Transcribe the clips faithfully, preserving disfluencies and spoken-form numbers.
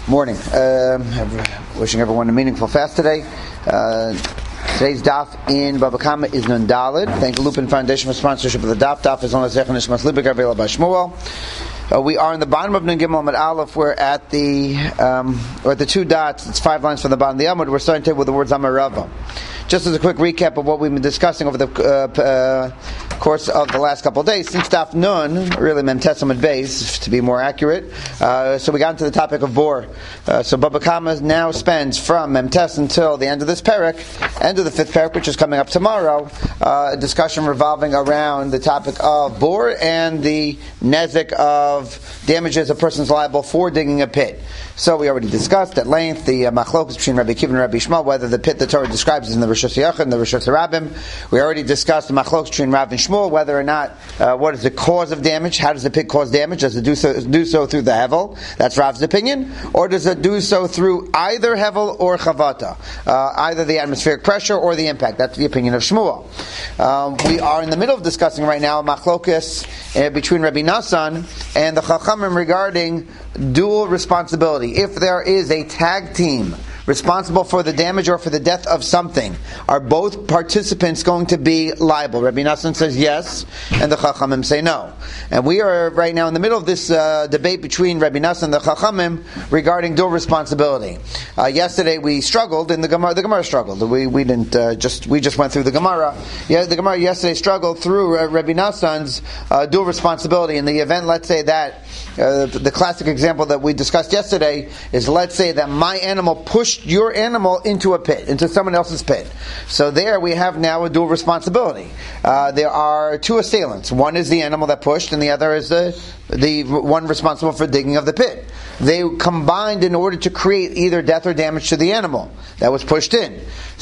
Morning. Um, wishing everyone a meaningful fast today. Uh, today's daf in Baba Kama is Nun Daled. Thank Lupin Foundation for sponsorship of the daf. Daf is on the Zechon Nishmas Libik Avela Bashmuel. Uh, we are in the bottom of Nun Gimel Amud Aleph. We're at the um, we're at the two dots. It's five lines from the bottom of the Amud. We're starting to with the words Amarava. Just as a quick recap of what we've been discussing over the uh, uh, course of the last couple of days, since Daf Nun, really Memtes Amud Beis, to be more accurate. Uh, so we got into the topic of Bor. Uh, so Baba Kama now spends from Memtes until the end of this parak, end of the fifth parak, which is coming up tomorrow, uh, a discussion revolving around the topic of Bor and the nezek of damages a person's liable for digging a pit. So we already discussed at length the uh, machlokas between Rabbi Akiva and Rabbi Shmuel, whether the pit the Torah describes is in the Rishus Yachid and the Rishus Rabbim. We already discussed the machlokas between Rav and Shmuel, whether or not uh, what is the cause of damage. How does the pit cause damage? Does it do so, do so through the hevel? That's Rav's opinion. Or does it do so through either hevel or chavata? Uh, either the atmospheric pressure or the impact. That's the opinion of Shmuel. Um, we are in the middle of discussing right now machlokas uh, between Rabbi Nassan and the Chachamim regarding dual responsibility. If there is a tag team responsible for the damage or for the death of something, are both participants going to be liable? Rabbi Nassan says yes, and the Chachamim say no. And we are right now in the middle of this uh, debate between Rabbi Nassan and the Chachamim regarding dual responsibility. Uh, yesterday we struggled, and the Gemara, the Gemara struggled. We we didn't uh, just we just went through the Gemara. Yeah, the Gemara yesterday struggled through uh, Rabbi Nassan's uh, dual responsibility in the event. Let's say that uh, the classic example that we discussed yesterday is, let's say that my animal pushed your animal into a pit, into someone else's pit. So there we have now a dual responsibility. Uh, there are two assailants. One is the animal that pushed, and the other is the the one responsible for digging of the pit. They combined in order to create either death or damage to the animal that was pushed in.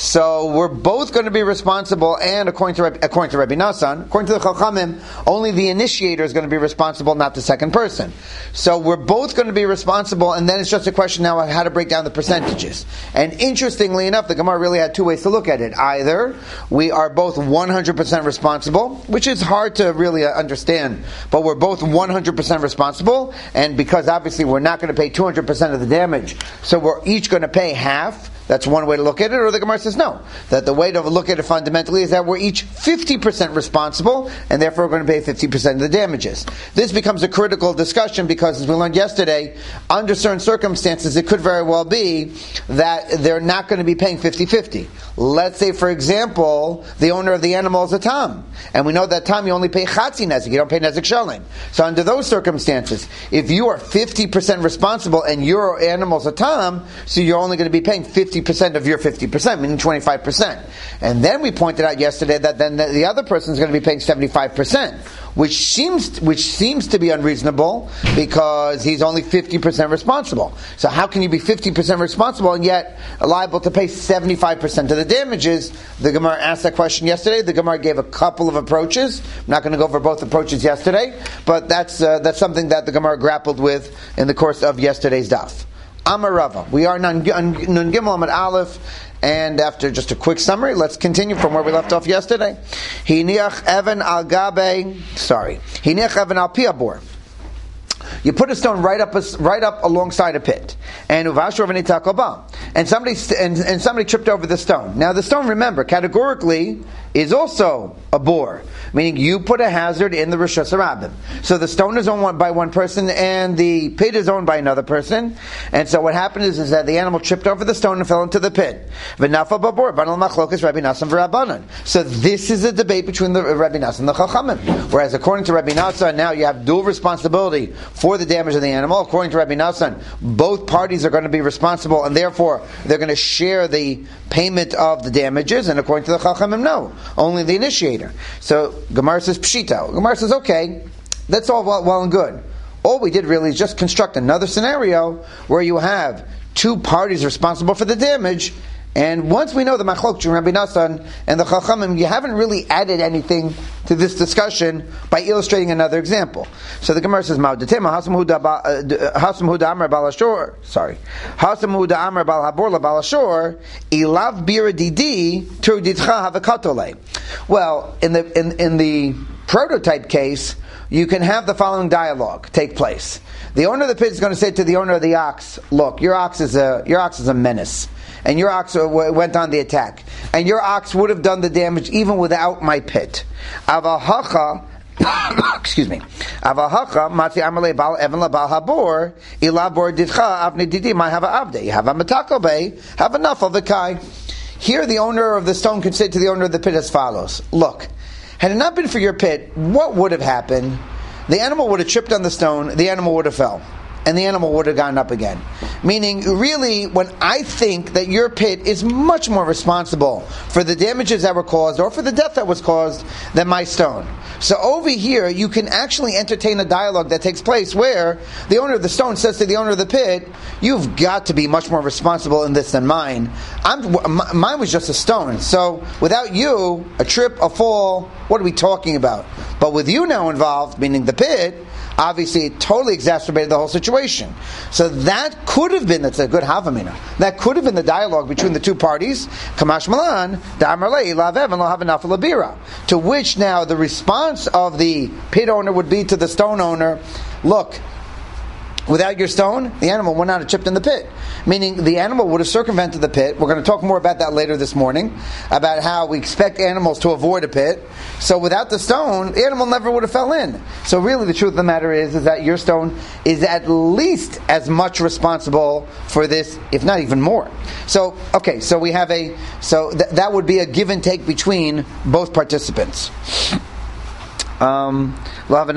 So we're both going to be responsible, and according to Rabbi, according to Rabbi Nassan, according to the Chachamim, only the initiator is going to be responsible, not the second person. So we're both going to be responsible, and then it's just a question now of how to break down the percentages. And interestingly enough, the Gemara really had two ways to look at it. Either we are both one hundred percent responsible, which is hard to really understand, but we're both one hundred percent responsible, and because obviously we're not going to pay two hundred percent of the damage, so we're each going to pay half. That's one way to look at it. Or the Gemara says no, that the way to look at it fundamentally is that we're each fifty percent responsible, and therefore we're going to pay fifty percent of the damages. This becomes a critical discussion because, as we learned yesterday, under certain circumstances it could very well be that they're not going to be paying fifty-fifty. Let's say, for example, the owner of the animal is a tam, and we know that tam you only pay chatzi nezik, you don't pay nezik shalim. So under those circumstances, if you are fifty percent responsible and your animal's a tam, so you're only going to be paying fifty percent of your fifty percent, meaning twenty-five percent. And then we pointed out yesterday that then the other person is going to be paying seventy-five percent, which seems which seems to be unreasonable because he's only fifty percent responsible. So how can you be fifty percent responsible and yet liable to pay seventy-five percent of the damages? The Gemara asked that question yesterday. The Gemara gave a couple of approaches. I'm not going to go over both approaches yesterday, but that's uh, that's something that the Gemara grappled with in the course of yesterday's daf. Amarava. We are Nun Gimel Amud Aleph, and after just a quick summary, let's continue from where we left off yesterday. Hiniach Evan al Gabe. Sorry. Hiniach Evan al Piabor. You put a stone right up, a, right up alongside a pit, and and somebody and, and somebody tripped over the stone. Now the stone, remember, categorically is also a bore, meaning you put a hazard in the Rishus Rabbim. So the stone is owned by one person, and the pit is owned by another person. And so what happened is, is that the animal tripped over the stone and fell into the pit. So this is a debate between the Rabbi Nassan and the Chachamim. Whereas according to Rabbi Nassan, now you have dual responsibility for the damage of the animal. According to Rabbi Nassan, both parties are going to be responsible, and therefore they're going to share the payment of the damages. And according to the Chachamim, no, only the initiator. So Gemara says Pshita. Gemara says, okay, that's all well, well and good. All we did really is just construct another scenario where you have two parties responsible for the damage. And once we know the machlok between Rabbi Nassan and the Chachamim, you haven't really added anything to this discussion by illustrating another example. So the Gemara says, "Ma'udatema hasam huda amar balashor." Sorry, hasam huda amar balhabor balashor ilav bira didi turuditcha havakatole. Well, in the in in the prototype case, you can have the following dialogue take place. The owner of the pit is going to say to the owner of the ox, look, your ox is a your ox is a menace, and your ox went on the attack, and your ox would have done the damage even without my pit. Avahacha, excuse me. Avahacha matzi amalei bal even labal habor ilabor didcha avne didi might have a avde have a metakobe have enough of the kai. Here, the owner of the stone could say to the owner of the pit as follows: look, had it not been for your pit, what would have happened? The animal would have tripped on the stone, the animal would have fell, and the animal would have gone up again. Meaning, really, when I think that your pit is much more responsible for the damages that were caused, or for the death that was caused, than my stone. So over here, you can actually entertain a dialogue that takes place where the owner of the stone says to the owner of the pit, you've got to be much more responsible in this than mine. I'm, mine was just a stone. So without you, a trip, a fall, what are we talking about? But with you now involved, meaning the pit, obviously it totally exacerbated the whole situation. So that could have been, that's a good havamina, that could have been the dialogue between the two parties, Kamash Malan, Da'amarlei, Lavev, and Lahav Labira. To which now the response of the pit owner would be to the stone owner, look, without your stone, the animal would not have chipped in the pit. Meaning the animal would have circumvented the pit. We're going to talk more about that later this morning, about how we expect animals to avoid a pit. So without the stone, the animal never would have fell in. So really the truth of the matter is, is that your stone is at least as much responsible for this, if not even more. So, okay, so we have a, so th- that would be a give and take between both participants. Um,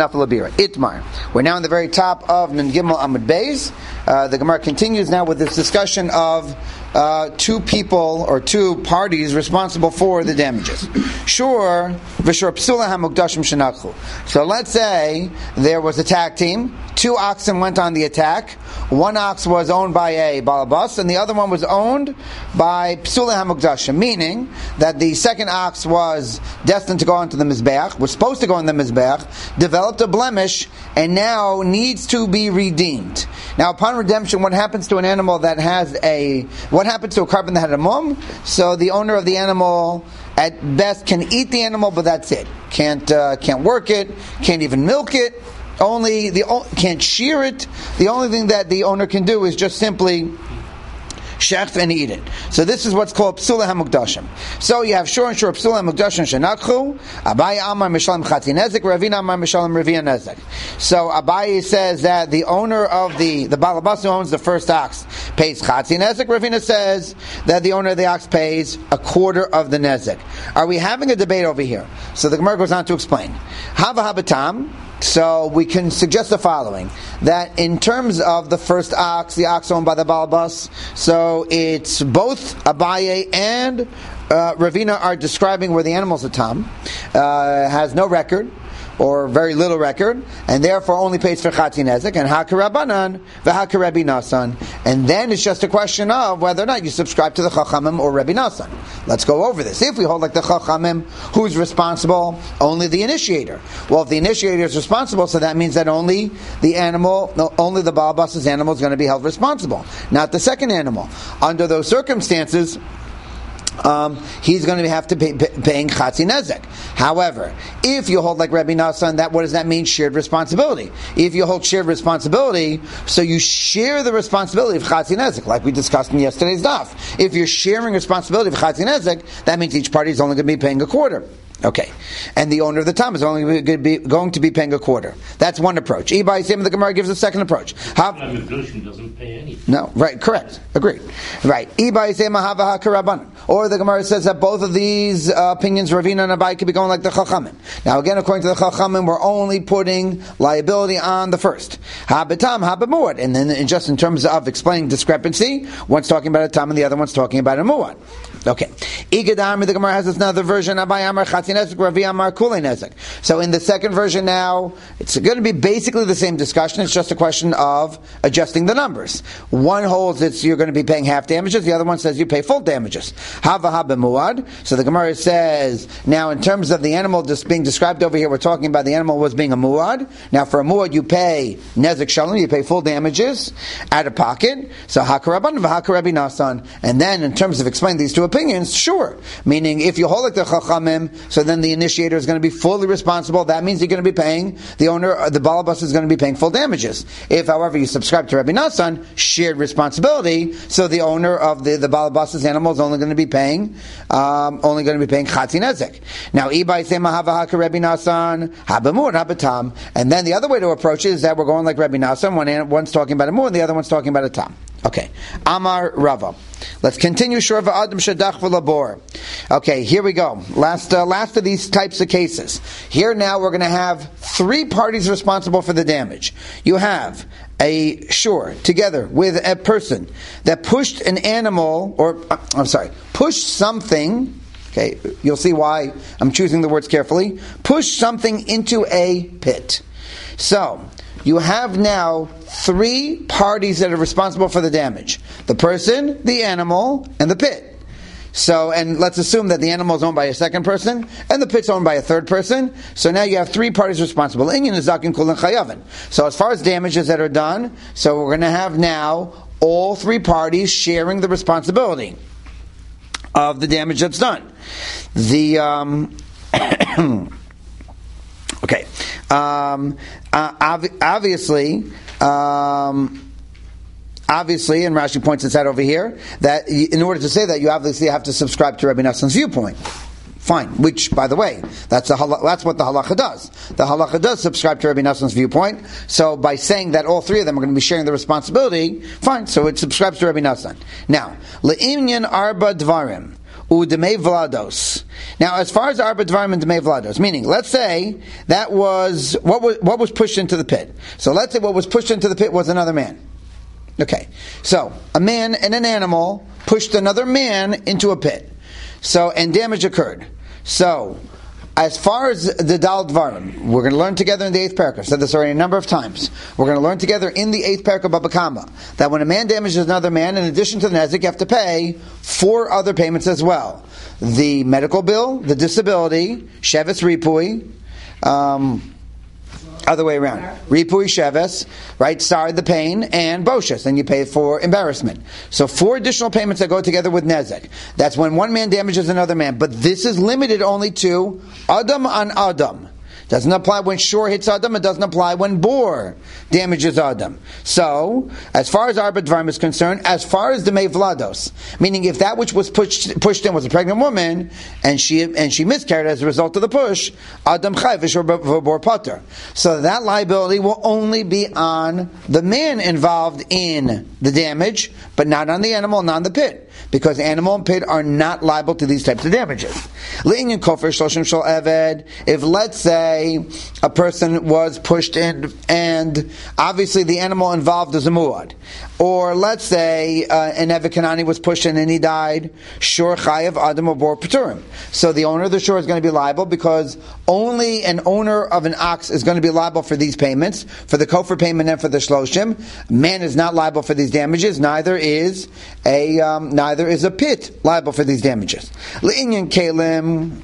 Itmar. We're now in the very top of Nun Gimel Amud Beis. Uh, the Gemara continues now with this discussion of uh, two people or two parties responsible for the damages. Sure, v'shur psula hamukdashim shenakhu. So let's say there was a tag team. Two oxen went on the attack. One ox was owned by a balabas, and the other one was owned by psula hamukdashim, meaning that the second ox was destined to go onto the mizbeach, was supposed to go on the mizbeach, developed a blemish, and now needs to be redeemed. Now, upon redemption, what happens to an animal that has a, what happens to a carbon that had a mum? So the owner of the animal, at best, can eat the animal, but that's it. Can't uh, can't work it, can't even milk it, only the can't shear it. The only thing that the owner can do is just simply shecht and eat it. So this is what's called psula hamukdashim. So you have shor and shor psula hamukdashim shenakhu. Abaye amar mishalim chatzi nezek. Ravina amar mishalim revia nezek. So Abaye says that the owner of the the balabas who owns the first ox pays chatzi nezek. Ravina says that the owner of the ox pays a quarter of the nezek. Are we having a debate over here? So the Gemara goes on to explain. Hava habatam. So we can suggest the following, that in terms of the first ox, the ox owned by the balabas, so it's both Abaye and uh, Ravina are describing where the animal's a tam, uh, has no record, or very little record, and therefore only pays for Chatzi Nezek, and Hakarabanan, v'Hakar Rabbi Nasan. And then it's just a question of whether or not you subscribe to the Chachamim or Rabbi Nasan. Let's go over this. If we hold like the Chachamim, who's responsible? Only the initiator. Well, if the initiator is responsible, so that means that only the animal, no, only the Balabas's animal is going to be held responsible, not the second animal. Under those circumstances, Um, he's going to have to pay pay, paying Chatzi Nezek. However, if you hold like Rabbi Nasan, that what does that mean? Shared responsibility. If you hold shared responsibility, so you share the responsibility of Chatzi Nezek, like we discussed in yesterday's daf. If you're sharing responsibility of Chatzi Nezek, that means each party is only going to be paying a quarter. Okay, and the owner of the tam is only going to be, going to be paying a quarter. That's one approach. Ibai Sim, the Gemara gives a second approach. How, doesn't pay anything. No, right, correct, agreed. Right, Ibai Sim Mahava Hakaraban. Or the Gemara says that both of these uh, opinions, Ravina and Abai, could be going like the Chachamim. Now, again, according to the Chachamim, we're only putting liability on the first. Habitam, Habamud, and then just in terms of explaining discrepancy, one's talking about a tam and the other one's talking about a muad. Okay. Igadam, the Gemara has another version. Abai Amar Chatzi Nezek, Ravi Amar Kulei Nezek. So in the second version now, it's going to be basically the same discussion. It's just a question of adjusting the numbers. One holds it's you're going to be paying half damages. The other one says you pay full damages. Hava ha b'muad. So the Gemara says, now in terms of the animal just being described over here, we're talking about the animal was being a muad. Now for a muad, you pay nezek shalom, you pay full damages out of pocket. So hakaraban v'hakarabi nasan. And then in terms of explaining these two opinions, sure. Meaning if you hold like the chachamim, so then the initiator is going to be fully responsible. That means you're going to be paying, the owner, the balabas is going to be paying full damages. If, however, you subscribe to Rabbi Nasan, shared responsibility, so the owner of the, the balabas's animal is only going to be paying, um, only going to be paying chatzi nezek. Now, ibai say mahava haka Rabbi Nasan, habamur, habatam. And then the other way to approach it is that we're going like Rabbi Nasan, one, one's talking about a mur, and the other one's talking about a tam. Okay. Amar Rava. Let's continue. Shorva Adam Shadach V'Labor. Okay, here we go. Last, uh, last of these types of cases. Here now we're going to have three parties responsible for the damage. You have a shore together with a person that pushed an animal, or uh, I'm sorry, pushed something. Okay, you'll see why I'm choosing the words carefully. Pushed something into a pit. So you have now three parties that are responsible for the damage. The person, the animal, and the pit. So, and let's assume that the animal is owned by a second person, and the pit's owned by a third person. So now you have three parties responsible. Inyan is zakin kulin chayavin. So as far as damages that are done, so we're going to have now all three parties sharing the responsibility of the damage that's done. The, um, okay. Um, uh, ob- obviously, um, obviously, and Rashi points this out over here, that in order to say that, you obviously have to subscribe to Rabbi Nassan's viewpoint. Fine. Which, by the way, that's, a hal- that's what the halacha does. The halacha does subscribe to Rabbi Nassan's viewpoint. So by saying that all three of them are going to be sharing the responsibility, fine. So it subscribes to Rabbi Nassan. Now, le'imyan arba dvarim. Udemei vlados. Now, as far as arba dvarim and demei vlados, meaning, let's say that was what was what was pushed into the pit. So let's say what was pushed into the pit was another man. Okay, so a man and an animal pushed another man into a pit. So and damage occurred. So, as far as the Dal Dvarim, we're going to learn together in the eighth parak. I've said this already a number of times. We're going to learn together in the eighth parak of Baba Kama that when a man damages another man, in addition to the nezik, you have to pay four other payments as well: the medical bill, the disability, sheves ripui, um, other way around, ripui sheves, right? Sorry, the pain, and boshes, and you pay for embarrassment. So four additional payments that go together with nezek. That's when one man damages another man. But this is limited only to Adam on Adam. Doesn't apply when shore hits Adam. It doesn't apply when bor damages Adam. So, as far as Arba Dvarim is concerned, as far as the Mei Vlados, meaning if that which was pushed pushed in was a pregnant woman and she and she miscarried as a result of the push, Adam Chai v'shor bor pater. So that liability will only be on the man involved in the damage, but not on the animal, not on the pit, because animal and pit are not liable to these types of damages. Le'inyan kofer shloshim shel eved. If let's say a person was pushed in, and obviously the animal involved is a muad, or let's say uh, an Eved Kanani was pushed in and he died, shor chayav adam or bor paturim. So the owner of the shore is going to be liable because only an owner of an ox is going to be liable for these payments, for the kofer payment and for the shloshim. Man is not liable for these damages. Neither is a um, neither is a pit liable for these damages. Le'inyan kelim.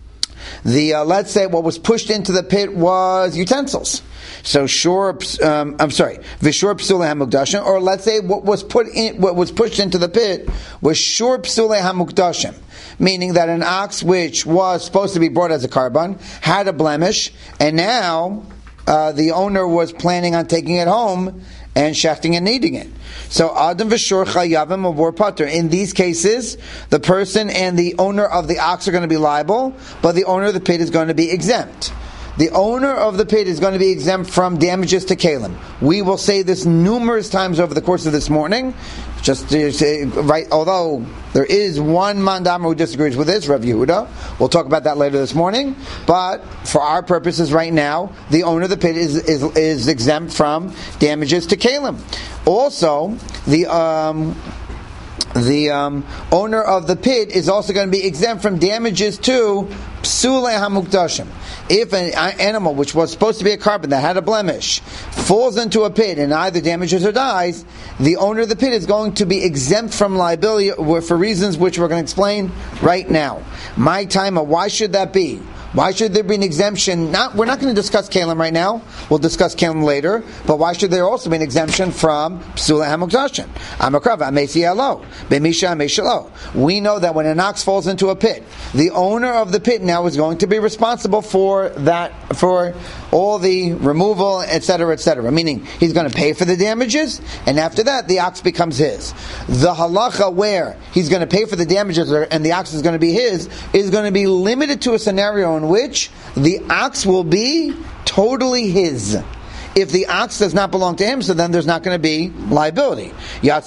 The uh, let's say what was pushed into the pit was utensils. So sure, um, I'm sorry, v'shur psule hamukdashim. Or let's say what was put in, what was pushed into the pit was shur psule hamukdashim, meaning that an ox which was supposed to be brought as a karban had a blemish, and now uh, the owner was planning on taking it home and shechting and kneading it. So Adam v'shur chayavim or pater. In these cases, the person and the owner of the ox are going to be liable, but the owner of the pit is going to be exempt. The owner of the pit is going to be exempt from damages to kalim. We will say this numerous times over the course of this morning. Just to say, right, although there is one mandamar who disagrees with this, Rav Yehuda. We'll talk about that later this morning. But for our purposes right now, the owner of the pit is is, is exempt from damages to kalim. Also, the um, the um, owner of the pit is also going to be exempt from damages to Psule hamukdashim. If an animal which was supposed to be a carbon that had a blemish falls into a pit and either damages or dies, the owner of the pit is going to be exempt from liability for reasons which we're going to explain right now. My timer, why should that be? Why should there be an exemption? Not, we're not going to discuss Kalim right now. We'll discuss Kalim later. But why should there also be an exemption from Psula Hamukdashin? Amakrava, Amesi Alo, Bemisha Ameshalo. We know that when an ox falls into a pit, the owner of the pit now is going to be responsible for that, for all the removal, et cetera, et cetera. Meaning, he's going to pay for the damages, and after that, the ox becomes his. The halacha where he's going to pay for the damages and the ox is going to be his is going to be limited to a scenario in which the ox will be totally his. If the ox does not belong to him, so then there's not going to be liability. Now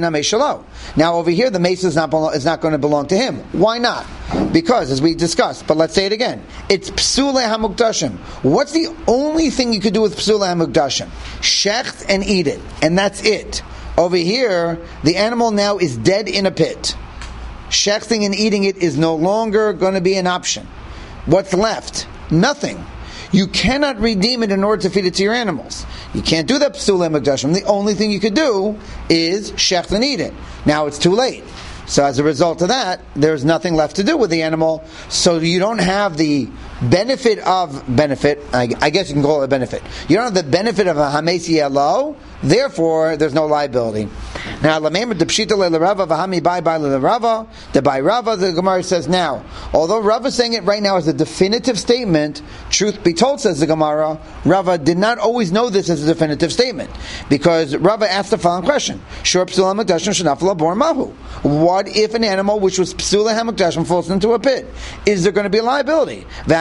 over here, the mace is not, is not going to belong to him. Why not? Because, as we discussed, but let's say it again, it's psule hamukdashim. What's the only thing you could do with psule hamukdashim? Shecht and eat it, and that's it. Over here, the animal now is dead in a pit. Shechting and eating it is no longer going to be an option. What's left? Nothing. You cannot redeem it in order to feed it to your animals. You can't do that psule hamukdashim. The only thing you could do is shecht and eat it. Now it's too late. So as a result of that, there's nothing left to do with the animal. So you don't have the benefit of benefit. I, I guess you can call it a benefit. You don't have the benefit of a hamesi elo. Therefore, there's no liability. Now, remember the pshita le Rava v'hami bai bai le Rava. The by Rava, the Gemara says now. Although Rava is saying it right now as a definitive statement, truth be told, says the Gemara, Rava did not always know this as a definitive statement because Rava asked the following question: Shor psula hamukdashim shenafla bor mahu. What if an animal which was psula hamukdashim falls into a pit? Is there going to be a liability?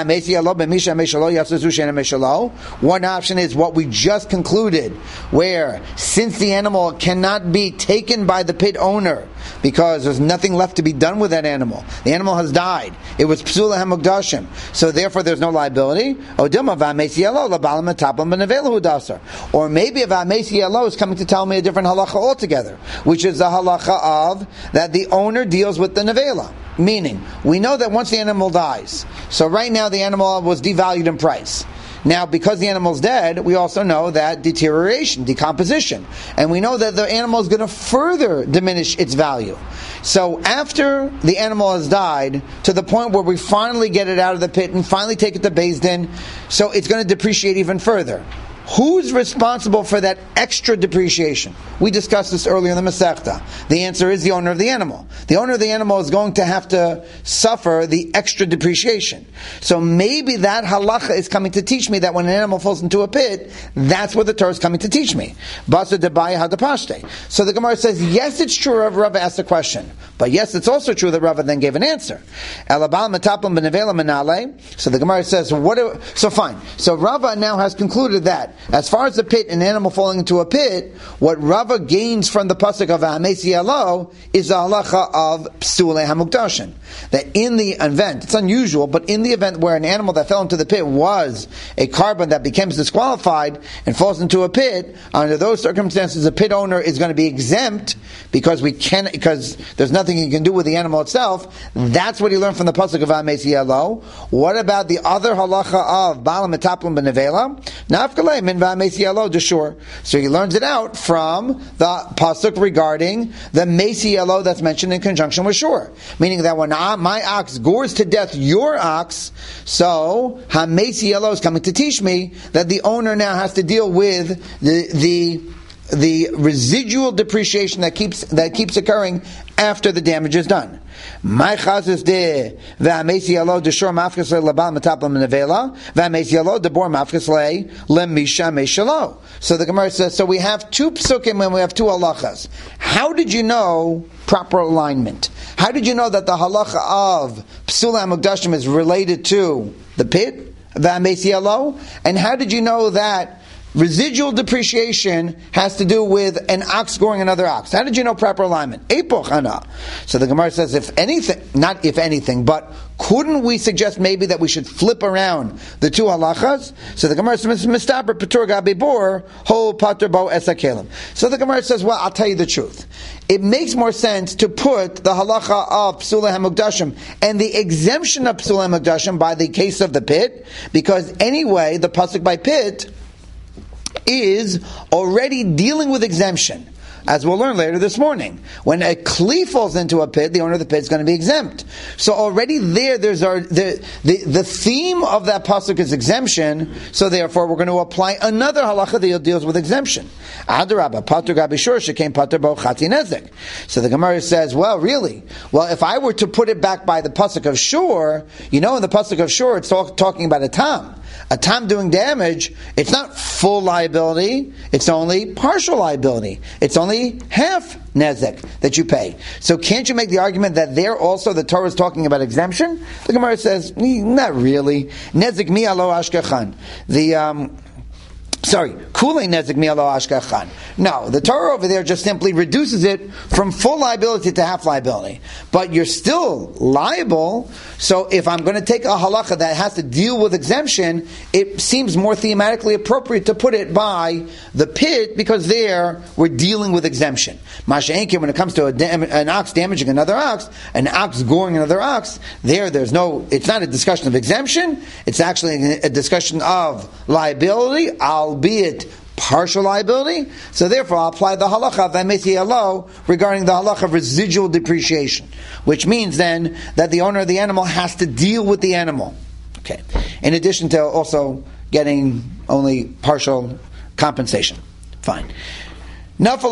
One option is what we just concluded, where since the animal cannot be taken by the pit owner because there's nothing left to be done with that animal, the animal has died, it was psula hamukdashim, so therefore there's no liability. Or maybe a v'amesi elo is coming to tell me a different halacha altogether, which is the halacha of that the owner deals with the nevela. Meaning, we know that once the animal dies, so right now the animal was devalued in price. Now, because the animal's dead, we also know that deterioration, decomposition. And we know that the animal is going to further diminish its value. So after the animal has died, to the point where we finally get it out of the pit and finally take it to Beis Din, so it's going to depreciate even further. Who's responsible for that extra depreciation? We discussed this earlier in the Masechta. The answer is the owner of the animal. The owner of the animal is going to have to suffer the extra depreciation. So maybe that halacha is coming to teach me that when an animal falls into a pit, that's what the Torah is coming to teach me. Basa debaya hadapashte. So the Gemara says, yes, it's true Rav Rava asked a question. But yes, it's also true that Rava then gave an answer. So the Gemara says, what? Do, so fine. So Rava now has concluded that as far as the pit, an animal falling into a pit, what Rava gains from the pasuk of Hamesi Alo is the halacha of Psule Hamukdashin. That in the event, it's unusual, but in the event where an animal that fell into the pit was a carbon that becomes disqualified and falls into a pit, under those circumstances, the pit owner is going to be exempt because we can, because there's nothing he can do with the animal itself. That's what he learned from the pasuk of Hamesi Alo. What about the other halacha of Bala Metaplim Benevela? Nafkalei min v'hamesi alo d'shur. So he learns it out from the pasuk regarding the mesi alo that's mentioned in conjunction with shur, meaning that when my ox gores to death your ox, so hamesi alo is coming to teach me that the owner now has to deal with the the the residual depreciation that keeps that keeps occurring after the damage is done. My chazis de v'hamesi alo d'shor mafkas le labal metaplam nevela v'hamesi alo debor mafkas le lemisha meshalo. So the Gemara says, so we have two psukim and we have two halachas. How did you know proper alignment? How did you know that the halacha of psula hamukdashim is related to the pit v'hamesi alo? And how did you know that Residual depreciation has to do with an ox goring another ox. How did you know proper alignment? Epoch hana. So the Gemara says, if anything, not if anything, but couldn't we suggest maybe that we should flip around the two halachas? So the Gemara says, Mistaber Patur Gabi Bor, Ho Patur Bo Esakelim. So the Gemara says, well, I'll tell you the truth. It makes more sense to put the halacha of Psulei HaMukdashim and the exemption of Psulei HaMukdashim by the case of the pit, because anyway, the pasuk by pit is already dealing with exemption. As we'll learn later this morning. When a kli falls into a pit, the owner of the pit is going to be exempt. So already there, there's our, the, the, the theme of that pasuk is exemption, so therefore we're going to apply another halacha that deals with exemption. Adarabba, patur gabi shur, shekain patur bo chati nezek. So the Gemara says, well, really? Well, if I were to put it back by the pasuk of shur, you know in the pasuk of shur, it's talk, talking about a tam. A tam doing damage, it's not full liability, it's only partial liability. It's only half nezek that you pay. So can't you make the argument that there also the Torah is talking about exemption? The Gemara says, not really. Nezek mi alo ashkechan. The, um, Sorry, kulei nezek mi alo ashkechan. No, the Torah over there just simply reduces it from full liability to half liability. But you're still liable, so if I'm going to take a halacha that has to deal with exemption, it seems more thematically appropriate to put it by the pit, because there we're dealing with exemption. Masha Enkim, when it comes to a dam- an ox damaging another ox, an ox goring another ox, there there's no, it's not a discussion of exemption, it's actually a discussion of liability, albeit partial liability. So therefore I'll apply the halacha of V'ameti alo regarding the halacha of residual depreciation, which means then that the owner of the animal has to deal with the animal. Okay. In addition to also getting only partial compensation. Fine. We're on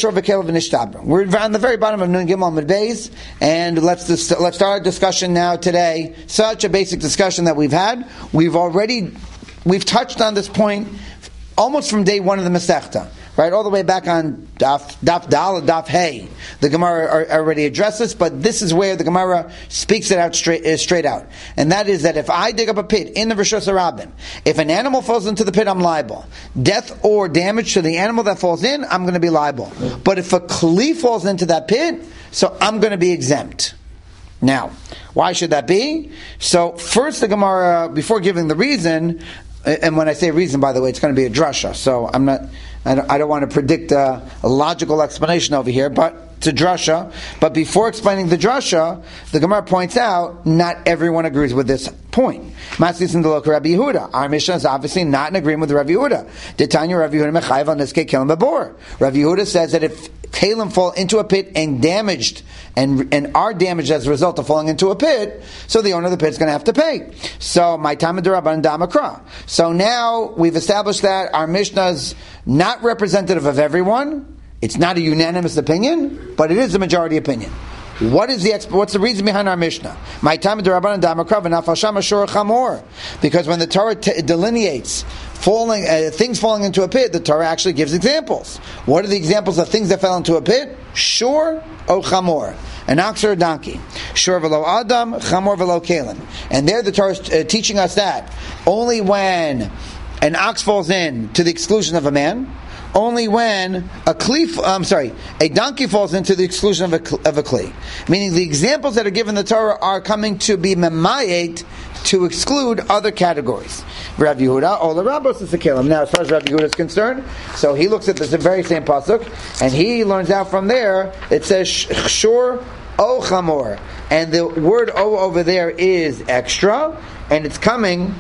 the very bottom of Nun Gimel Amud Beis, and let's just, let's start our discussion now today. Such a basic discussion that we've had. We've already we've touched on this point almost from day one of the Masechta, right? All the way back on Daf Daf Dal, Daf Hey. The Gemara already addressed this, but this is where the Gemara speaks it out straight, uh, straight out. And that is that if I dig up a pit in the Rishus HaRabim, if an animal falls into the pit, I'm liable. Death or damage to the animal that falls in, I'm going to be liable. But if a kli falls into that pit, so I'm going to be exempt. Now, why should that be? So first the Gemara, before giving the reason, and when I say reason, by the way, it's going to be a drasha. So I'm not, I don't, I don't want to predict a, a logical explanation over here, but it's a drasha. But before explaining the drasha, the Gemara points out not everyone agrees with this point. Masis in the local Rabbi Yehuda. Our Mishnah is obviously not in agreement with Rabbi Yehuda. Ditanya Rabbi Yehuda mechayev on this kelim babor. Rabbi Yehuda says that if kalim fall into a pit and damaged, and and are damaged as a result of falling into a pit, so the owner of the pit is going to have to pay. So my time of Duraban Damakra. So now we've established that our Mishnah is not representative of everyone. It's not a unanimous opinion, but it is a majority opinion. What is the what's the reason behind our Mishnah? My time of Duraban Damakra v'nafal sham ashur chamor. Because when the Torah t- delineates falling uh, things falling into a pit, the Torah actually gives examples. What are the examples of things that fell into a pit? Shur o chamor, an ox or a donkey. Shur v'lo adam, chamor v'lo kalim. And there the Torah is uh, teaching us that only when an ox falls in to the exclusion of a man, only when a kli, I'm sorry, a donkey falls into the exclusion of a, of a kli. Meaning the examples that are given in the Torah are coming to be memayet, to exclude other categories. Rabbi Yehuda, Ola Rabbos is the Kalim. Now, as far as Rabbi Yehuda is concerned, so he looks at this very same pasuk, and he learns out from there, it says, Shur O Chamor. And the word O over there is extra, and it's coming,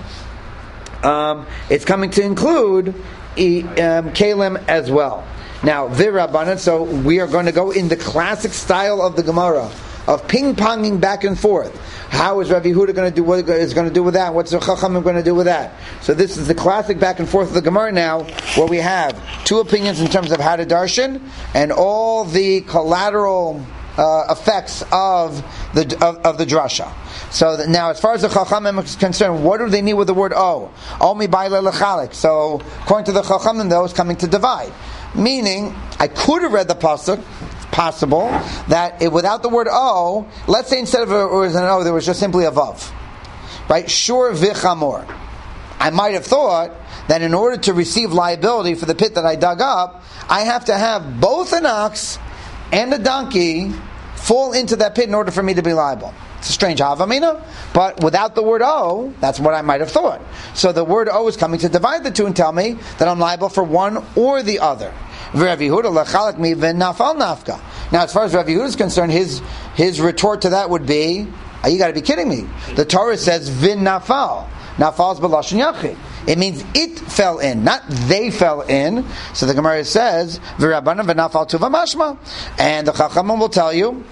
um, it's coming to include E, um, Kalim as well. Now, V'Rabbanan, so we are going to go in the classic style of the Gemara, of ping-ponging back and forth. How is Rabbi Yehuda going to do? What is going to do with that? What's the Chachamim going to do with that? So this is the classic back and forth of the Gemara now, where we have two opinions in terms of how to darshan, and all the collateral uh, effects of the of, of the drasha. So that now, as far as the Chachamim is concerned, what do they need with the word O? O mi ba'ile lechalik. So, according to the Chachamim, that was coming to divide. Meaning, I could have read the pasuk, possible, that it, without the word O, let's say instead of a, it was an O, there was just simply a vav. Right? Shur v'chamor. I might have thought that in order to receive liability for the pit that I dug up, I have to have both an ox and a donkey fall into that pit in order for me to be liable. It's a strange havamina, but without the word O, that's what I might have thought. So the word O is coming to divide the two and tell me that I'm liable for one or the other. Now, as far as Rav Yehuda is concerned, his his retort to that would be, oh, you got to be kidding me. The Torah says vin nafal. Nafal is b'lashon yachid. It means it fell in, not they fell in. So the Gemara says v'rabbanan v'nafal tuva mashma, and the Chachamim will tell you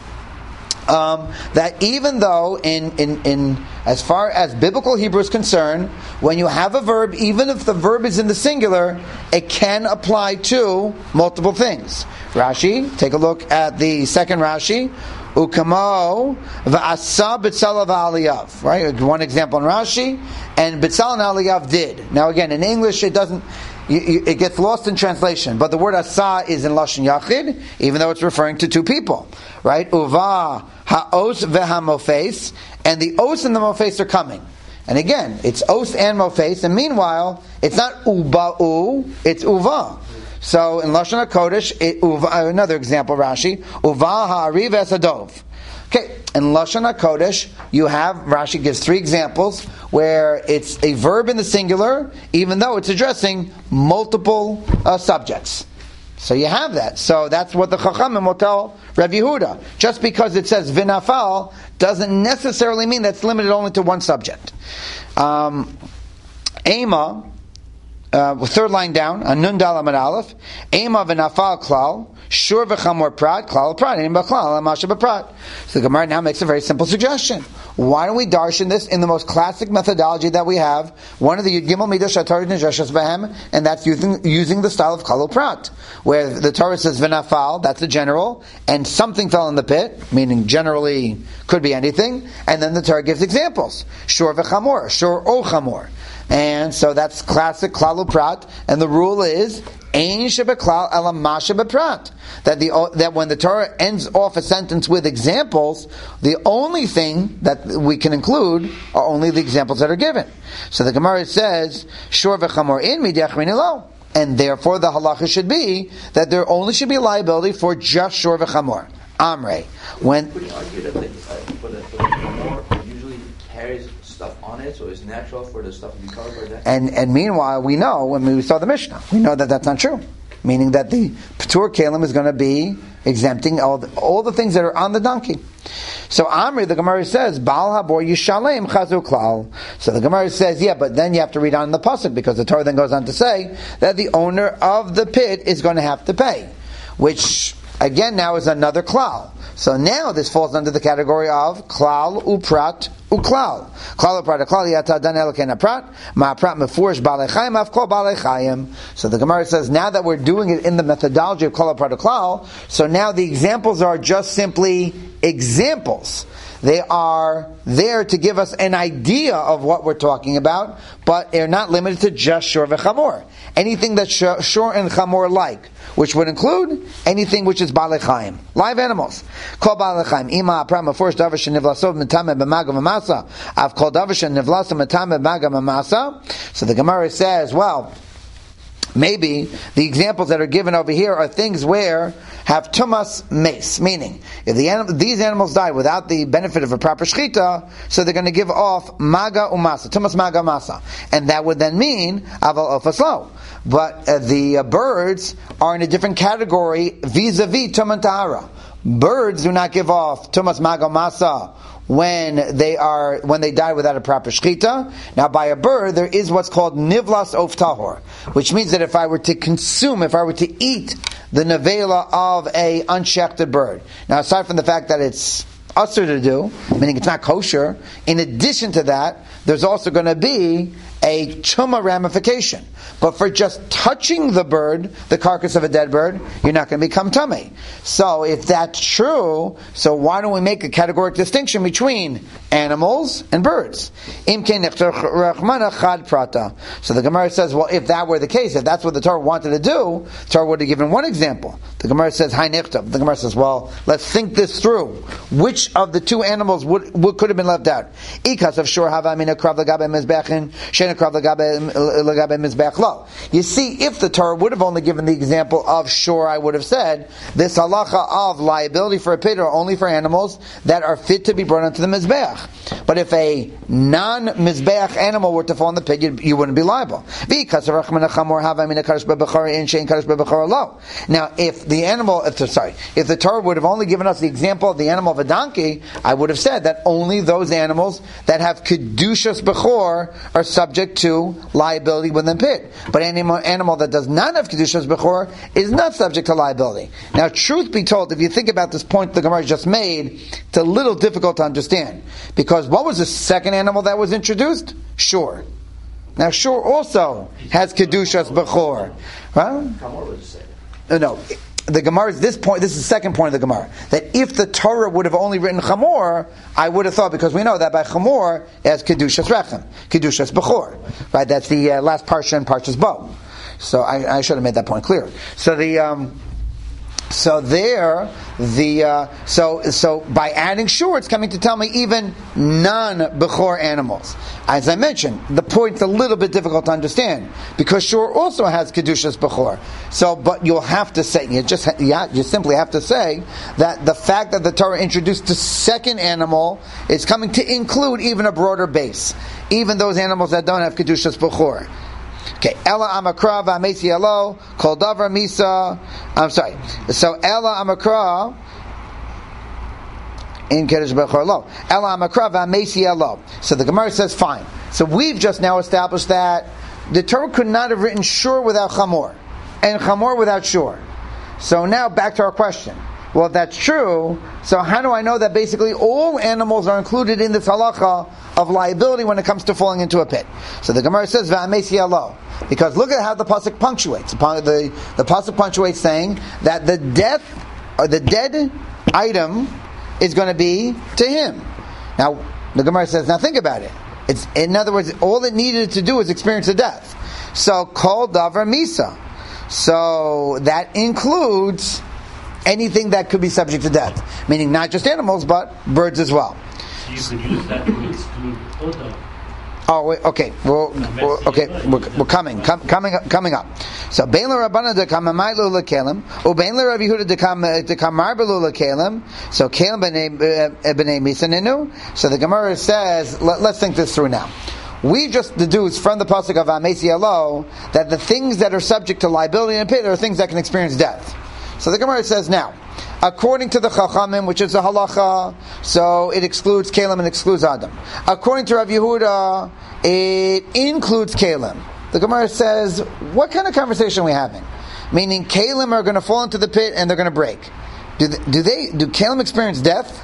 um, that even though in, in in as far as biblical Hebrew is concerned, when you have a verb, even if the verb is in the singular, it can apply to multiple things. Rashi, take a look at the second Rashi. Ukamo v'asa B'tzalel v'Aliyav. Right, one example in Rashi, and B'tzalel and Aliyav did. Now again, in English, it doesn't. You, you, it gets lost in translation, but the word asa is in lashon yachid, even though it's referring to two people. Right, uva ha'os v'hamofes, and the os and the mofes are coming. And again, it's os and mofes, and meanwhile, it's not uba'u, it's uva. So in Lashon HaKodesh, it, uva, another example, Rashi, uva ha'ari v'esadov. Okay, in Lashon HaKodesh, you have, Rashi gives three examples where it's a verb in the singular, even though it's addressing multiple uh, subjects. So you have that. So that's what the Chachamim will tell Rav Yehuda. Just because it says vinafal doesn't necessarily mean that's limited only to one subject. Um, Ema, Uh, third line down, Anun Dal Amud Aleph, Ema v'nafal klal, shur v'chamor prat, klal prat, Ema klal, amasha b'prat. So the Gemara now makes a very simple suggestion. Why don't we darshan this in the most classic methodology that we have, one of the Yud Gimel Midah Shatar Neshashas Behem, and that's using, using the style of klal prat, where the Torah says v'nafal, that's the general, and something fell in the pit, meaning generally could be anything, and then the Torah gives examples. Shur v'chamor, shur o chamor. And so that's classic klal uprat, and the rule is ein shebeklal ela ma shebeprat. That the that when the Torah ends off a sentence with examples, the only thing that we can include are only the examples that are given. So the Gemara says shor v'chamor in midiach minilo, and therefore the halacha should be that there only should be liability for just shor v'chamor. Amrei, when Could you argue that like, uh, for the, for the chamor usually carries stuff on it, so it's natural for the stuff to be covered by that? And and meanwhile, we know, when we saw the Mishnah, we know that that's not true. Meaning that the Patur Kalim is going to be exempting all the, all the things that are on the donkey. So Amri, the Gemara says, Baal Habor Yishalem Chazu Klal. So the Gemara says, yeah, but then you have to read on the pasuk, because the Torah then goes on to say that the owner of the pit is going to have to pay, which again now is another klal. So now this falls under the category of klal uprat uklal. Klal uprat uklal yata dan elken prat ma prat mefurish balei chayim af kol balei chayim. So the Gemara says now that we're doing it in the methodology of klal uprat uklal, so now the examples are just simply examples. They are there to give us an idea of what we're talking about, but they're not limited to just shor v'chamor. Anything that's shor and chamor like, which would include anything which is balei chayim, live animals. Kol balei chayim. Ima apra mefurish davar shenivlasov mitame b'maga v'masa. Av kol davar shenivlasov mitame b'maga v'masa. So the Gemara says, well, maybe the examples that are given over here are things where have tumas mace, meaning if the anim- these animals die without the benefit of a proper shechita, so they're going to give off maga umasa, tumas maga masa, and that would then mean aval ofaslo. But uh, the uh, birds are in a different category vis-a-vis tuman tahara. Birds do not give off tumas maga masa when they are when they die without a proper shechita. Now, by a bird, there is what's called nivlas of tahor, which means that if I were to consume, if I were to eat the nevela of a unshechted bird. Now, aside from the fact that it's usher to do, meaning it's not kosher, in addition to that, there's also going to be a chuma ramification. But for just touching the bird, the carcass of a dead bird, you're not going to become tummy. So if that's true, so why don't we make a categorical distinction between animals and birds? So the Gemara says, well, if that were the case, if that's what the Torah wanted to do, the Torah would have given one example. The Gemara says, Hai nichtav. The Gemara says, well, let's think this through. Which of the two animals would, would could have been left out? Ikas of shor hava mina krav lagabe mizbechin shen You see, if the Torah would have only given the example of shore, I would have said this halacha of liability for a pit are only for animals that are fit to be brought onto the mizbeach. But if a non-mizbeach animal were to fall in the pit, you, you wouldn't be liable. Now, if the animal, if the, sorry, if the Torah would have only given us the example of the animal of a donkey, I would have said that only those animals that have kedushas bechor are subject to liability within the pit. But any animal that does not have kedushas bechor is not subject to liability. Now, truth be told, if you think about this point the Gemara just made, it's a little difficult to understand. Because what was the second animal that was introduced? Shore. Now, shore also has kedushas bechor. Right? Kamor was the second. No, no. The Gemara is this point. This is the second point of the Gemara. That if the Torah would have only written chamor, I would have thought, because we know that by chamor it has kedushas rechem, kedushas bechor. Right? That's the uh, last parsha in Parshas Bo. So I, I should have made that point clear. So the um, so there the uh, so so by adding shur, it's coming to tell me even non-bechor animals. As I mentioned, the point's a little bit difficult to understand because shur also has kedushas bechor. So, but you'll have to say you just yeah, you simply have to say that the fact that the Torah introduced the second animal is coming to include even a broader base, even those animals that don't have kedushas bechor. Okay, Ella Amakra v'Amesi Elo Kol Davar Misa. I'm sorry. So Ella Amakra in Kedush Bechor Lo. Ella Amakra v'Amesi Elo. So the Gemara says fine. So we've just now established that the Torah could not have written shur without chamor, and chamor without shur. So now back to our question. Well, if that's true, so how do I know that basically all animals are included in this halacha of liability when it comes to falling into a pit? So the Gemara says, "Va'amesi alo," because look at how the pasuk punctuates. The the pasuk punctuates saying that the death or the dead item is going to be to him. Now the Gemara says, now think about it. It's in other words, all it needed to do is experience a death. So kol davar misa. So that includes anything that could be subject to death, meaning not just animals but birds as well. So you could use that to exclude Odom. Oh, wait, okay. Well, well, okay, we're, we're coming, com, coming, up, coming up. So, Bein l'Rabbana dekam amaylu l'kelim, ubein l'Rav Yehuda dekam dekam marbelu l'kelim. So, kelim b'nei b'nei misaninu. So the Gemara says, let, let's think this through now. We just deduced from the pasuk of Amesi Alo that the things that are subject to liability and pit are things that can experience death. So the Gemara says now, according to the Chachamim, which is the halacha, so it excludes Kalim and excludes Adam. According to Rav Yehuda, it includes Kalim. The Gemara says, what kind of conversation are we having? Meaning, Kalim are going to fall into the pit and they're going to break. Do they, do they? Do Kalim experience death?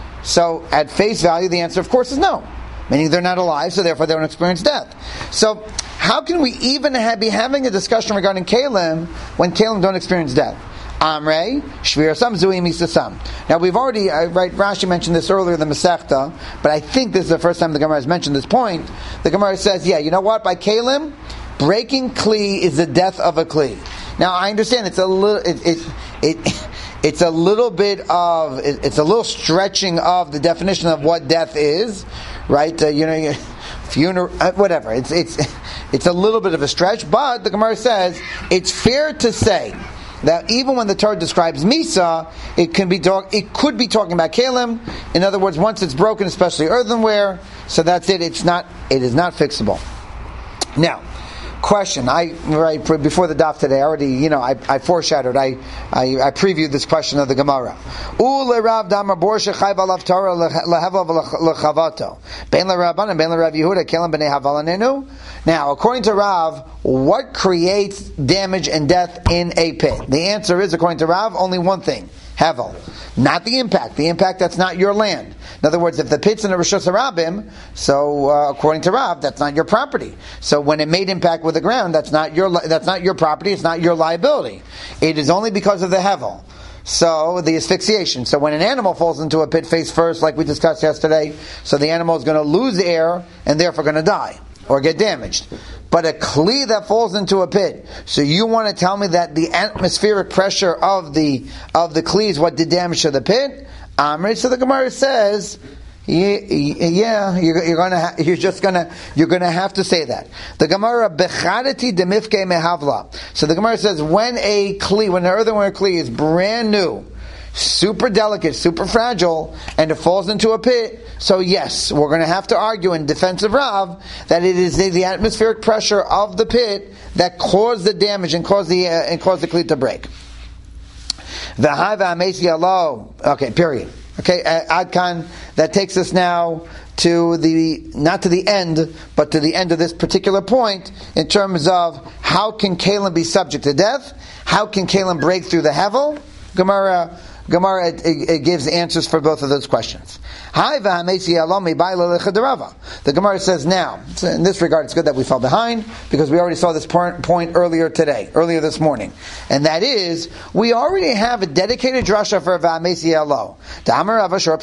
So, at face value, the answer, of course, is no. Meaning they're not alive, so therefore they don't experience death. So, how can we even have, be having a discussion regarding Kalim when Kalim don't experience death? Amrei, Shvirasam, Zuim, Isasam. Now we've already, uh, right, Rashi mentioned this earlier in the Masechta, but I think this is the first time the Gemara has mentioned this point. The Gemara says, yeah, you know what, by Kalim, breaking Kli is the death of a Kli. Now I understand it's a little, it, it, it, it's a little bit of, it, it's a little stretching of the definition of what death is, right? Uh, you know, you, funeral, uh, whatever. It's, it's, it's a little bit of a stretch, but the Gemara says, it's fair to say that even when the Torah describes Misa, it can be talk, it could be talking about Kalim. In other words, once it's broken, especially earthenware, so that's it. It's not. It is not fixable. Now, question. I right before the daf today. I already, you know, I, I foreshadowed. I, I I previewed this question of the Gemara. Ule Rav Damar Borsha Chayv Alav Torah Lehevel Lechavato. Ben LeRabban and Ben LeRav Yehuda Kalim Bnei Havalanenu. Now, according to Rav, what creates damage and death in a pit? The answer is, according to Rav, only one thing: Hevel. Not the impact. The impact, that's not your land. In other words, if the pit's in a Rishus Harabim, so uh, according to Rav, that's not your property. So when it made impact with the ground, that's not your that's not your property. It's not your liability. It is only because of the Hevel. So the asphyxiation. So when an animal falls into a pit face first, like we discussed yesterday, so the animal is going to lose air and therefore going to die or get damaged. But a kli that falls into a pit, so you want to tell me that the atmospheric pressure of the of the kli is what did damage to the pit? Amrit. So the Gemara says, Yeah, you're, you're gonna, ha- you're just gonna, you're gonna have to say that. The Gemara becharati demifke mehavla. So the Gemara says when a kli, when an earthenware kli is brand new, super delicate, super fragile, and it falls into a pit, so yes, we're going to have to argue in defense of Rav that it is the, the atmospheric pressure of the pit that caused the damage and caused the uh, and caused the kli to break. Okay, period. Okay, Adkan, that takes us now to the, not to the end, but to the end of this particular point in terms of how can Kalim be subject to death? How can Kalim break through the Hevel? Gemara Gemara it, it, it gives answers for both of those questions. The Gemara says now, in this regard it's good that we fell behind, because we already saw this point, point earlier today, earlier this morning. And that is, we already have a dedicated drasha for V'amesi Alo. Rava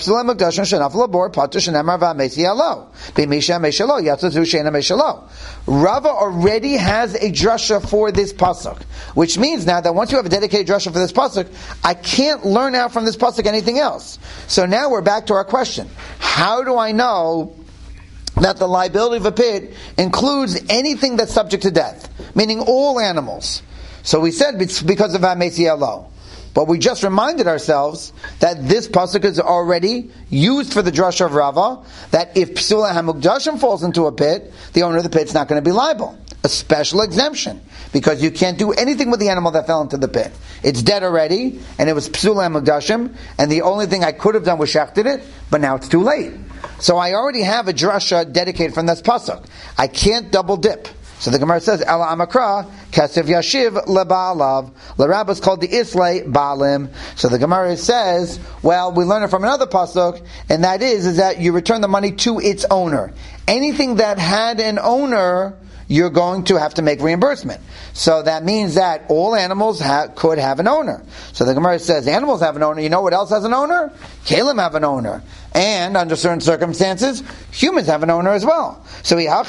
already has a drasha for this pasuk, which means now that once you have a dedicated drasha for this pasuk, I can't learn out from this pasuk anything else. So now we're back to our question. How do I know that the liability of a pit includes anything that's subject to death? Meaning all animals. So we said it's because of V'amesi Alo. But we just reminded ourselves that this pasuk is already used for the drasha of Rava, that if Psula HaMukdashim falls into a pit, the owner of the pit's not going to be liable. A special exemption, because you can't do anything with the animal that fell into the pit. It's dead already, and it was Psula HaMukdashim, and the only thing I could have done was shechted it, but now it's too late. So I already have a drasha dedicated from this pasuk. I can't double dip. So the Gemara says, Ela Amakra, Kesef Yashiv Leba'alav. LaRabba is called the Islay Baalim. So the Gemara says, well, we learn it from another pasuk, and that is, is that you return the money to its owner. Anything that had an owner, you're going to have to make reimbursement. So that means that all animals ha- could have an owner. So the Gemara says, animals have an owner. You know what else has an owner? Kalim have an owner. And under certain circumstances, humans have an owner as well. So so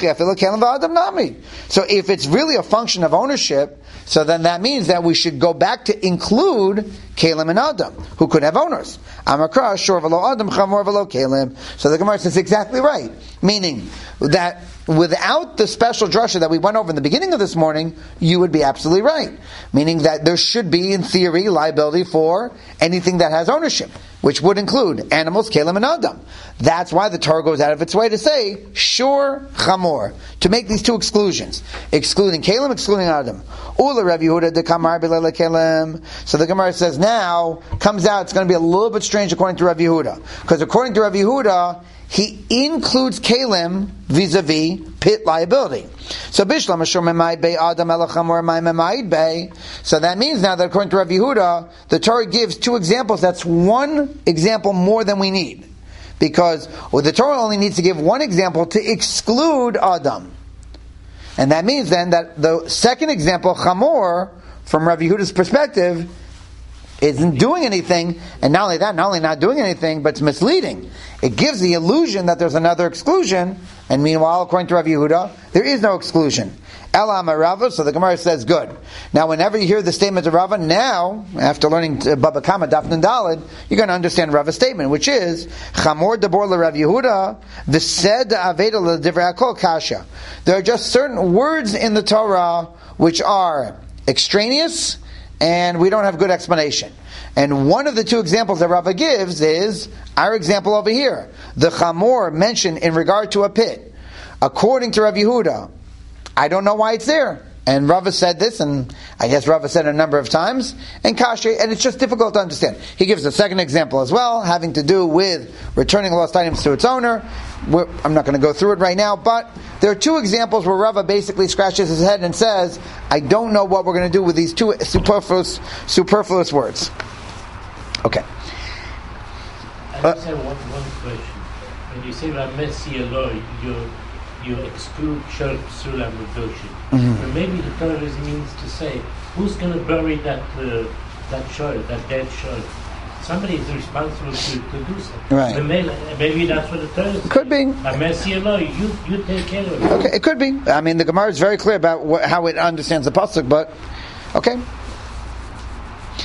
if it's really a function of ownership, so then that means that we should go back to include Kalim and Adam, who could have owners. Amakra, shor v'lo Adam, chamor v'lo Kalim. So the Gemara says exactly right. Meaning that without the special drasha that we went over in the beginning of this morning, you would be absolutely right. Meaning that there should be, in theory, liability for anything that has ownership, which would include animals, Kalim and Adam. That's why the Torah goes out of its way to say, Shur Chamor, to make these two exclusions. Excluding Kalim, excluding Adam. Ula Rav Yehuda de Kamar Bilele Kalim. So the Gemara says now, comes out, it's going to be a little bit strange according to Rav Yehuda. Because according to Rav Yehuda, he includes Kalim vis-a-vis pit liability. So Bishlam Ashur Memaid Bey Adam Elachamor Memaid Bey. So that means now that according to Rav Yehuda, the Torah gives two examples. That's one example more than we need. Because well, the Torah only needs to give one example to exclude Adam. And that means then that the second example, Chamor, from Rav Yehuda's perspective, isn't doing anything, and not only that, not only not doing anything, but it's misleading. It gives the illusion that there's another exclusion, and meanwhile, according to Rav Yehuda, there is no exclusion. Ela Rava, so the Gemara says, good. Now, whenever you hear the statement of Rava, now, after learning Baba Kama, Daf Nun Daled, you're going to understand Rava's statement, which is, Chamor Debor LeRav Yehuda, V'sed Aveda LeDivrei HaKol Kasha. There are just certain words in the Torah which are extraneous, and we don't have good explanation. And one of the two examples that Rava gives is our example over here. The Chamor mentioned in regard to a pit. According to Rav Yehuda, I don't know why it's there. And Rava said this, and I guess Rava said it a number of times, and Kasha, and it's just difficult to understand. He gives a second example as well, having to do with returning lost items to its owner. We're, I'm not going to go through it right now, but there are two examples where Rava basically scratches his head and says, I don't know what we're going to do with these two superfluous, superfluous words. Okay. I just have one, one question. When you say V'amesi Alo, you you exclude Shor Psula Mukdashim. But maybe the Torah means to say, who's going to bury that uh, that shor, that dead shor? Somebody is responsible to, to do so. Right. The male, maybe that's what the Torah is. Could be. V'amesi Alo, you you take care of it. Okay, it could be. I mean, the Gemara is very clear about what, how it understands the pasuk, but okay.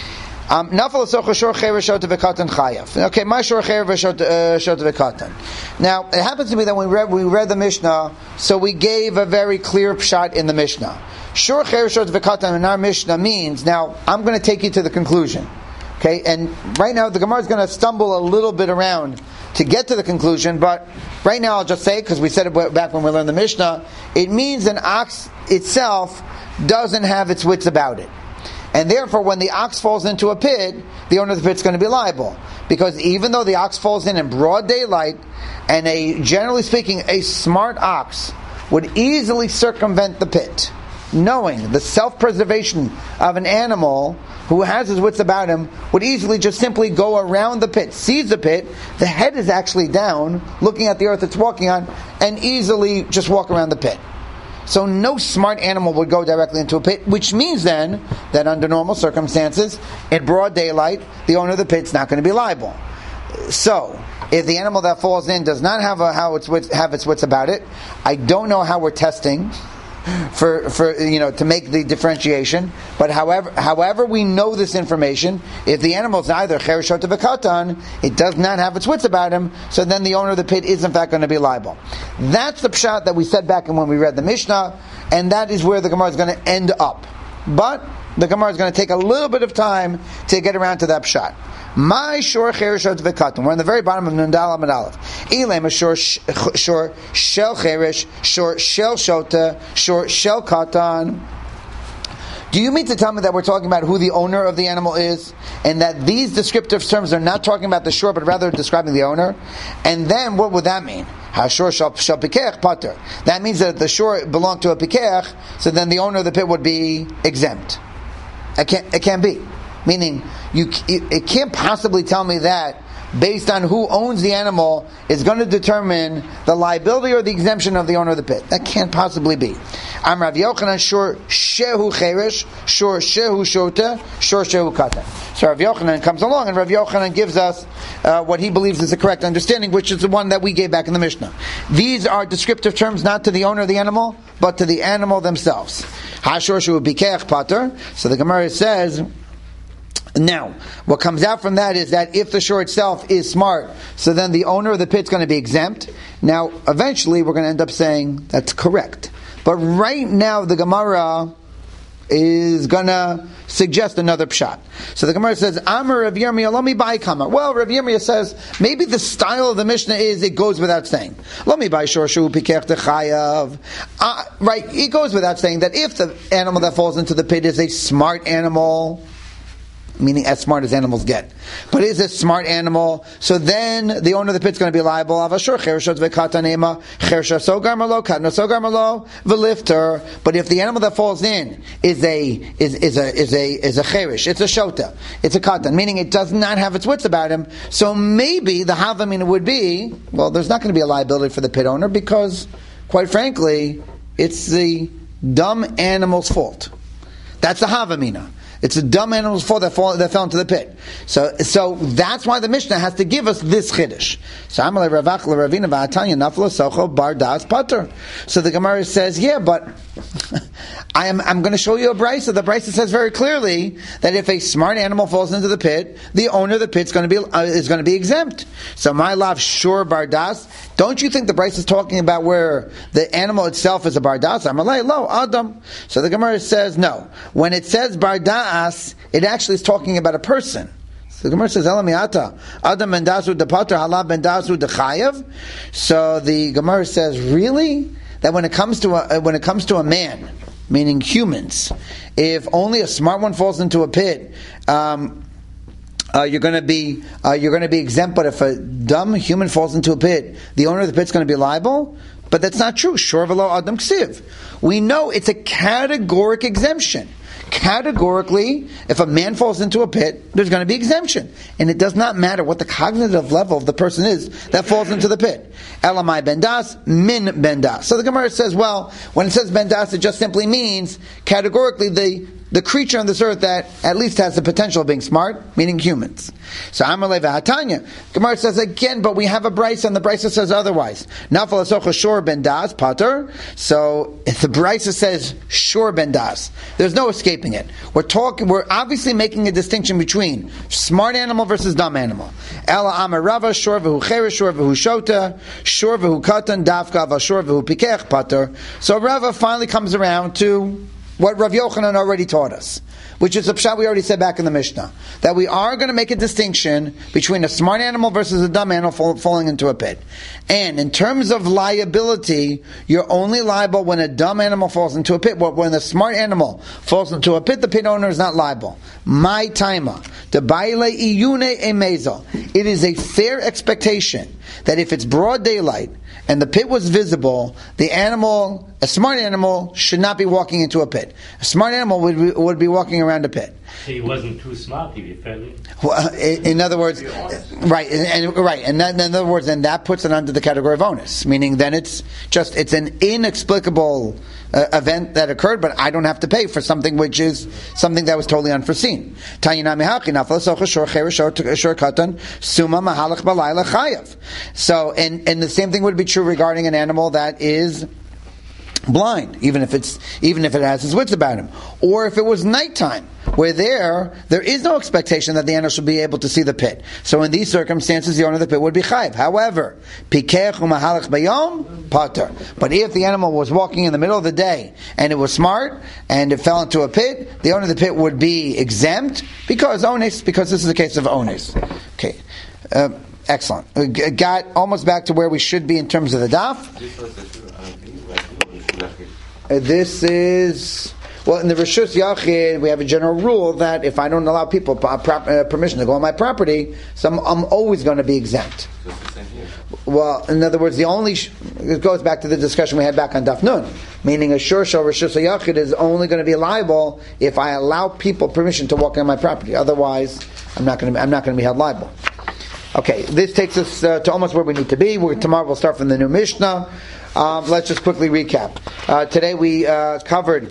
Um, Nafal Socha Shor Cheresh Shota V'Katan Chayav. Okay, my Shor Cheresh Shota V'Katan. Now, it happens to be that when we read, we read the Mishnah, so we gave a very clear pshat in the Mishnah. Shor Cheresh Shota V'Katan in our Mishnah means, now, I'm going to take you to the conclusion. Okay, and right now the Gemara is going to stumble a little bit around to get to the conclusion, but right now I'll just say, because we said it back when we learned the Mishnah, it means an ox itself doesn't have its wits about it. And therefore, when the ox falls into a pit, the owner of the pit is going to be liable. Because even though the ox falls in in broad daylight, and a, generally speaking, a smart ox would easily circumvent the pit, knowing the self-preservation of an animal who has his wits about him, would easily just simply go around the pit, sees the pit, the head is actually down, looking at the earth it's walking on, and easily just walk around the pit. So no smart animal would go directly into a pit, which means then that under normal circumstances, in broad daylight, the owner of the pit's not going to be liable. So, if the animal that falls in does not have a, how its wits, have its wits about it, I don't know how we're testing for for you know to make the differentiation. But however however we know this information, if the animal is neither cheresh shota v'katan, it does not have its wits about him, so then the owner of the pit is in fact going to be liable. That's the pshat that we said back when we read the Mishnah, and that is where the Gemara is going to end up. But the Gemara is going to take a little bit of time to get around to that pshat. My shor cheresh shota v'katan. We're on the very bottom of Nundal Amud Aleph. Ilem shor shor shel cheresh, shor shel shota, shor shel katan. Do you mean to tell me that we're talking about who the owner of the animal is, and that these descriptive terms are not talking about the shor, but rather describing the owner? And then what would that mean? Hashor shel shel pikech pater. That means that the shor belonged to a pikech, so then the owner of the pit would be exempt. It can't. It can't be. Meaning, you it can't possibly tell me that based on who owns the animal is going to determine the liability or the exemption of the owner of the pit. That can't possibly be. Am Rav Yochanan shor shehu cheresh, shor shehu shota, shor shehu katan. So Rav Yochanan comes along, and Rav Yochanan gives us uh, what he believes is the correct understanding, which is the one that we gave back in the Mishnah. These are descriptive terms not to the owner of the animal, but to the animal themselves. Hashor shehu bikech pater. So the Gemara says, now, what comes out from that is that if the shore itself is smart, so then the owner of the pit's going to be exempt. Now, eventually, we're going to end up saying that's correct. But right now, the Gemara is going to suggest another pshat. So the Gemara says, Amar Rav Yirmiyah, let me buy kama. Well, Rav Yirmiyah says, maybe the style of the Mishnah is, it goes without saying. Let me buy shor shu pikech techayav. Right, it goes without saying that if the animal that falls into the pit is a smart animal, meaning as smart as animals get, but is a smart animal, so then the owner of the pit is going to be liable. But if the animal that falls in is a is is a is a is a cherish, it's a shota, it's a katan, meaning it does not have its wits about him. So maybe the havamina would be, well, there's not going to be a liability for the pit owner because, quite frankly, it's the dumb animal's fault. That's the havamina. It's a dumb animal's fault that, fall, that fell into the pit. So, so that's why the Mishnah has to give us this chiddush. So the Gemara says, yeah, but I am, I'm going to show you a brisa. The brisa says very clearly that if a smart animal falls into the pit, the owner of the pit is going to be uh, is going to be exempt. So my love, sure bardas. Don't you think the brisa is talking about where the animal itself is a bardas? I'm a lo adam. So the Gemara says no. When it says bardas, it actually is talking about a person. So the Gemara says, Elamiata, Adam ben Dasu de Pater, Halab ben Dasu de Chayev. So the Gemara says, really? That when it comes to a, when it comes to a man, meaning humans, if only a smart one falls into a pit, um, uh, you're going to be uh, you're going to be exempt. But if a dumb human falls into a pit, the owner of the pit is going to be liable. But that's not true. Shor v'lo Adam ksiv. We know it's a categoric exemption. Categorically, if a man falls into a pit, there's going to be exemption. And it does not matter what the cognitive level of the person is that falls into the pit. Elamai bendas, min bendas. So the Gemara says, well, when it says bendas, it just simply means, categorically, the the creature on this earth that at least has the potential of being smart, meaning humans. So Amalei v'hatanya. Gemara says again, but we have a brisa, and the brisa says otherwise. Nafal asocha shor ben das pater. So if the brisa says shor ben das, there's no escaping it. We're talking. We're obviously making a distinction between smart animal versus dumb animal. Ela amarava shor v'hu cheres shor v'hu shota shor v'hu katan dafka v'shor v'hu pikech pater. So Rava finally comes around to what Rav Yochanan already taught us, which is a pshat we already said back in the Mishnah, that we are going to make a distinction between a smart animal versus a dumb animal fall, falling into a pit. And in terms of liability, you're only liable when a dumb animal falls into a pit. When a smart animal falls into a pit, the pit owner is not liable. My taima, the baile iyune emezel. It is a fair expectation that if it's broad daylight and the pit was visible, the animal, a smart animal, should not be walking into a pit. A smart animal would be, would be walking around a pit. He wasn't too smart, he fell in. Well, in, in other words, right, and, and right, and that, in other words, then that puts it under the category of onus, meaning then it's just it's an inexplicable uh, event that occurred, but I don't have to pay for something which is something that was totally unforeseen. So, and, and the same thing would be true regarding an animal that is blind, even if it's even if it has his wits about him, or if it was nighttime, where there there is no expectation that the animal should be able to see the pit. So in these circumstances, the owner of the pit would be chayiv. However, pikech u'mahalach bayom pater. But if the animal was walking in the middle of the day and it was smart and it fell into a pit, the owner of the pit would be exempt because ones, because this is a case of ones. Okay. Uh, excellent. We got almost back to where we should be in terms of the daf. Uh, this is, well, in the Rishus Yachid, we have a general rule that if I don't allow people uh, prop, uh, permission to go on my property, so I'm, I'm always going to be exempt. Well, in other words, the only, sh- it goes back to the discussion we had back on Daf Nun, meaning a Shur Shal Rishus Yachid is only going to be liable if I allow people permission to walk on my property. Otherwise, I'm not going to, I'm not going to be held liable. Okay, this takes us uh, to almost where we need to be. We're, tomorrow we'll start from the new Mishnah. Um, let's just quickly recap. Uh, today we uh, covered,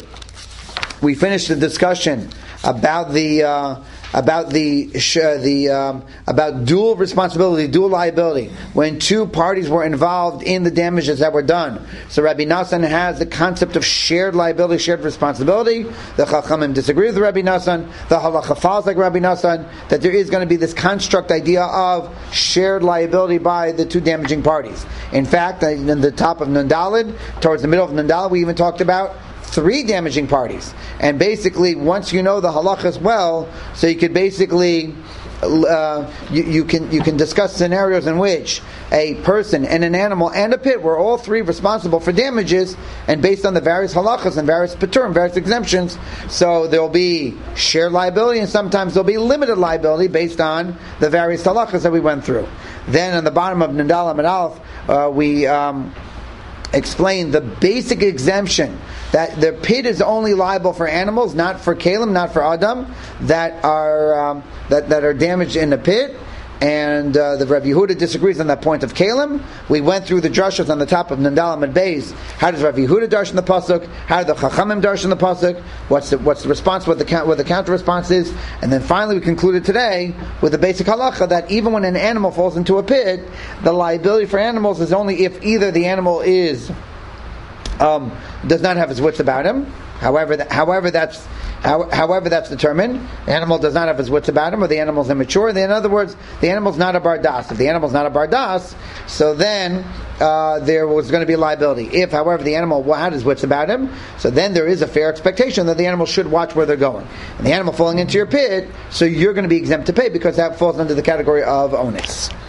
we finished the discussion about the uh, about the uh, the um, about dual responsibility, dual liability, when two parties were involved in the damages that were done. So Rabbi Nassan has the concept of shared liability, shared responsibility. The Chachamim disagree with Rabbi Nassan. The Halacha follows like Rabbi Nassan, that there is going to be this construct idea of shared liability by the two damaging parties. In fact, in the top of Nundalid, towards the middle of Nundalid, we even talked about three damaging parties. And basically, once you know the halachas well, so you could basically uh, you, you can you can discuss scenarios in which a person and an animal and a pit were all three responsible for damages, and based on the various halachas and various patur, various exemptions, so there will be shared liability, and sometimes there will be limited liability based on the various halachas that we went through. Then on the bottom of Nandal Amid Aleph, uh, we um, explained the basic exemption that the pit is only liable for animals, not for kalim, not for adam, that are um, that that are damaged in the pit. And uh, the Rabbi Yehuda disagrees on that point of kalim. We went through the drashas on the top of Nandal and Beis. How does Rabbi Yehuda darshan the pasuk? How do the Chachamim darshan the pasuk? What's the what's the response? What the what the counter response is? And then finally, we concluded today with the basic halacha that even when an animal falls into a pit, the liability for animals is only if either the animal is um, does not have his wits about him. However, that, however that's how, however that's determined. The animal does not have his wits about him, or the animal's immature. In other words, the animal's not a bardas. If the animal's not a bardas, so then uh, there was going to be liability. If, however, the animal had his wits about him, so then there is a fair expectation that the animal should watch where they're going. And the animal falling into your pit, so you're going to be exempt to pay because that falls under the category of onus.